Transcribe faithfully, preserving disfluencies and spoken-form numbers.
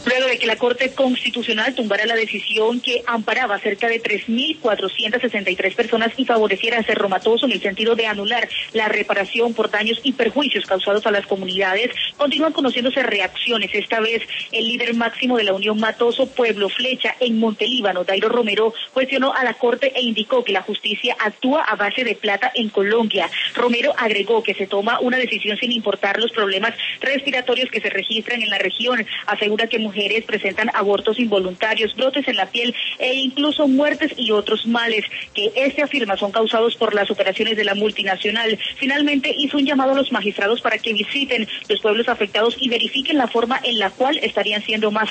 Luego de que la Corte Constitucional tumbara la decisión que amparaba cerca de tres mil cuatrocientas sesenta y tres personas y favoreciera a Cerro Matoso en el sentido de anular la reparación por daños y perjuicios causados a las comunidades, continúan conociéndose reacciones. Esta vez el líder máximo de la Unión Matoso Pueblo Flecha en Montelíbano, Dairo Romero, cuestionó a la Corte e indicó que la justicia actúa a base de plata en Colombia. Romero agregó que se toma una decisión sin importar los problemas respiratorios que se registran en la región. Asegura que mujeres presentan abortos involuntarios, brotes en la piel e incluso muertes y otros males que este afirma son causados por las operaciones de la multinacional. Finalmente hizo un llamado a los magistrados para que visiten los pueblos afectados y verifiquen la forma en la cual estarían siendo más